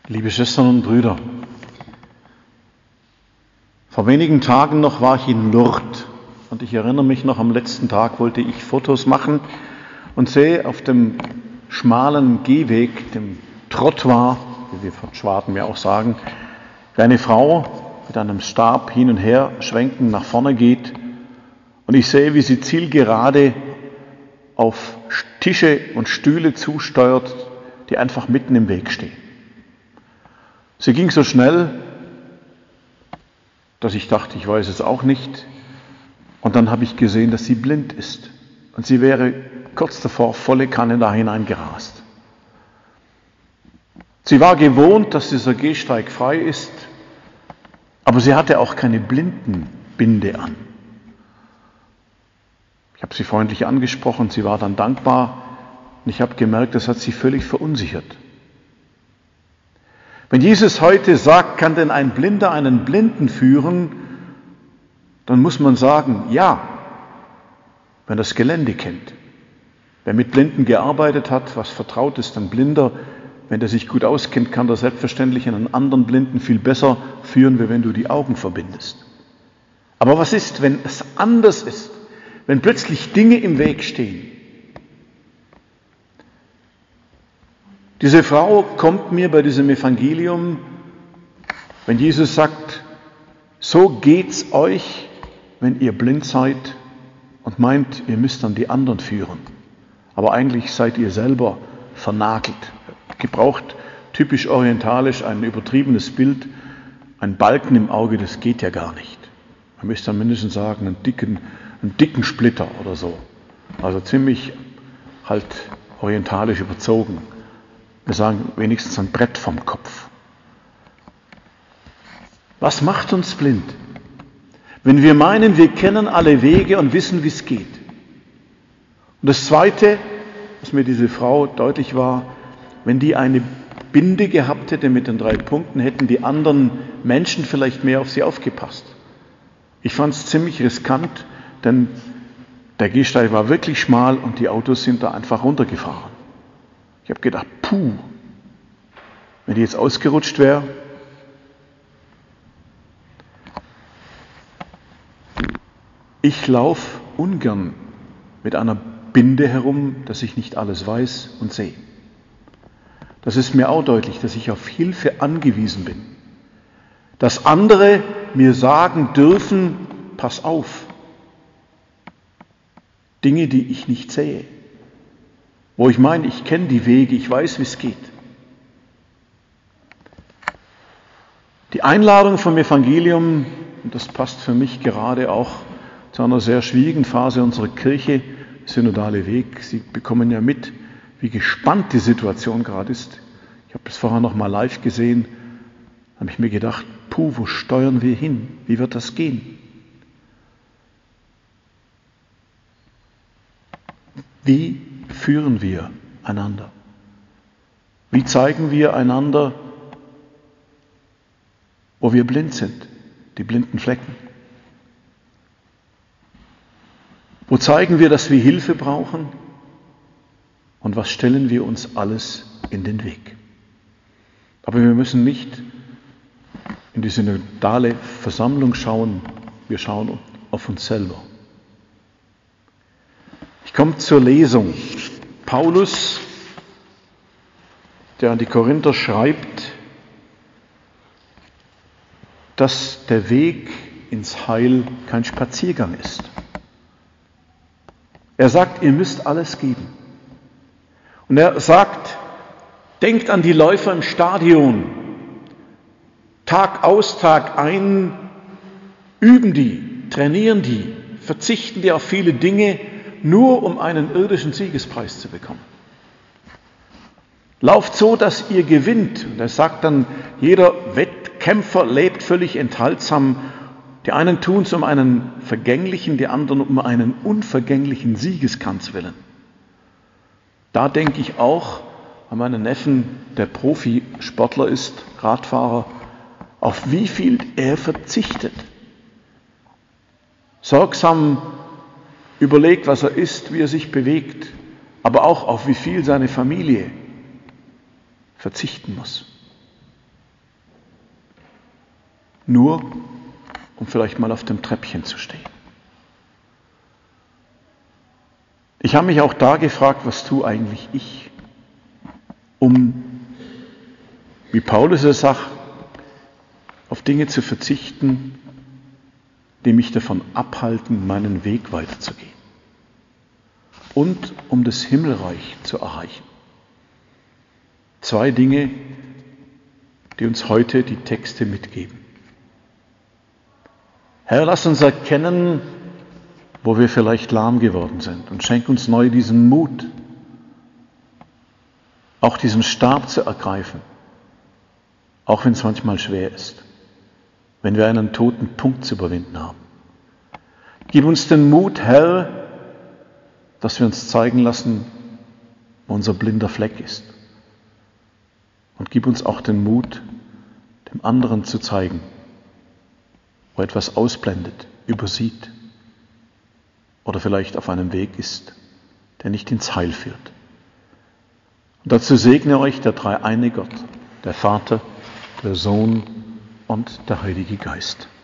Liebe Schwestern und Brüder, vor wenigen Tagen noch war ich in Lourdes und ich erinnere mich noch, am letzten Tag wollte ich Fotos machen und sehe auf dem schmalen Gehweg, dem Trottoir, wie wir von Schwaben ja auch sagen, wie eine Frau mit einem Stab hin und her schwenken nach vorne geht und ich sehe, wie sie zielgerade auf Tische und Stühle zusteuert, die einfach mitten im Weg stehen. Sie ging so schnell, dass ich dachte, ich weiß es auch nicht. Und dann habe ich gesehen, dass sie blind ist. Und sie wäre kurz davor volle Kanne da hineingerast. Sie war gewohnt, dass dieser Gehsteig frei ist, aber sie hatte auch keine Blindenbinde an. Ich habe sie freundlich angesprochen, sie war dann dankbar und ich habe gemerkt, das hat sie völlig verunsichert. Wenn Jesus heute sagt, kann denn ein Blinder einen Blinden führen, dann muss man sagen, ja, wenn er das Gelände kennt. Wer mit Blinden gearbeitet hat, was vertraut ist, ein Blinder, wenn der sich gut auskennt, kann er selbstverständlich einen anderen Blinden viel besser führen, wie wenn du die Augen verbindest. Aber was ist, wenn es anders ist? Wenn plötzlich Dinge im Weg stehen? Diese Frau kommt mir bei diesem Evangelium, wenn Jesus sagt, so geht's euch, wenn ihr blind seid und meint, ihr müsst dann die anderen führen. Aber eigentlich seid ihr selber vernagelt. Gebraucht typisch orientalisch ein übertriebenes Bild, ein Balken im Auge, das geht ja gar nicht. Man müsste dann mindestens sagen, einen dicken Splitter oder so. Also ziemlich halt orientalisch überzogen. Wir sagen wenigstens ein Brett vom Kopf. Was macht uns blind? Wenn wir meinen, wir kennen alle Wege und wissen, wie es geht. Und das Zweite, was mir diese Frau deutlich war, wenn die eine Binde gehabt hätte mit den 3 Punkten, hätten die anderen Menschen vielleicht mehr auf sie aufgepasst. Ich fand es ziemlich riskant, denn der Gehsteig war wirklich schmal und die Autos sind da einfach runtergefahren. Ich habe gedacht, puh, wenn die jetzt ausgerutscht wäre. Ich laufe ungern mit einer Binde herum, dass ich nicht alles weiß und sehe. Das ist mir auch deutlich, dass ich auf Hilfe angewiesen bin. Dass andere mir sagen dürfen, pass auf. Dinge, die ich nicht sehe. Wo ich meine, ich kenne die Wege, ich weiß, wie es geht. Die Einladung vom Evangelium, und das passt für mich gerade auch zu einer sehr schwierigen Phase unserer Kirche, synodale Weg. Sie bekommen ja mit, wie gespannt die Situation gerade ist. Ich habe das vorher noch mal live gesehen, habe ich mir gedacht, puh, wo steuern wir hin? Wie wird das gehen? Wie führen wir einander? Wie zeigen wir einander, wo wir blind sind, die blinden Flecken? Wo zeigen wir, dass wir Hilfe brauchen? Und was stellen wir uns alles in den Weg? Aber wir müssen nicht in die synodale Versammlung schauen, wir schauen auf uns selber. Ich komme zur Lesung. Paulus, der an die Korinther schreibt, dass der Weg ins Heil kein Spaziergang ist. Er sagt, ihr müsst alles geben. Und er sagt, denkt an die Läufer im Stadion. Tag aus, Tag ein üben die, trainieren die, verzichten die auf viele Dinge, nur um einen irdischen Siegespreis zu bekommen. Lauft so, dass ihr gewinnt. Und er sagt dann, jeder Wettkämpfer lebt völlig enthaltsam. Die einen tun es um einen vergänglichen, die anderen um einen unvergänglichen Siegeskranz willen. Da denke ich auch an meinen Neffen, der Profisportler ist, Radfahrer, auf wie viel er verzichtet. Sorgsam überlegt, was er isst, wie er sich bewegt, aber auch auf wie viel seine Familie verzichten muss. nur um vielleicht mal auf dem Treppchen zu stehen. Ich habe mich auch da gefragt, was tue eigentlich ich, um, wie Paulus es sagt, auf Dinge zu verzichten, die mich davon abhalten, meinen Weg weiterzugehen. Und um das Himmelreich zu erreichen. 2 Dinge, die uns heute die Texte mitgeben. Herr, lass uns erkennen, wo wir vielleicht lahm geworden sind und schenk uns neu diesen Mut, auch diesen Stab zu ergreifen, auch wenn es manchmal schwer ist, wenn wir einen toten Punkt zu überwinden haben. Gib uns den Mut, Herr, dass wir uns zeigen lassen, wo unser blinder Fleck ist. Und gib uns auch den Mut, dem anderen zu zeigen, wo etwas ausblendet, übersieht oder vielleicht auf einem Weg ist, der nicht ins Heil führt. Und dazu segne euch der dreieine Gott, der Vater, der Sohn und der Heilige Geist.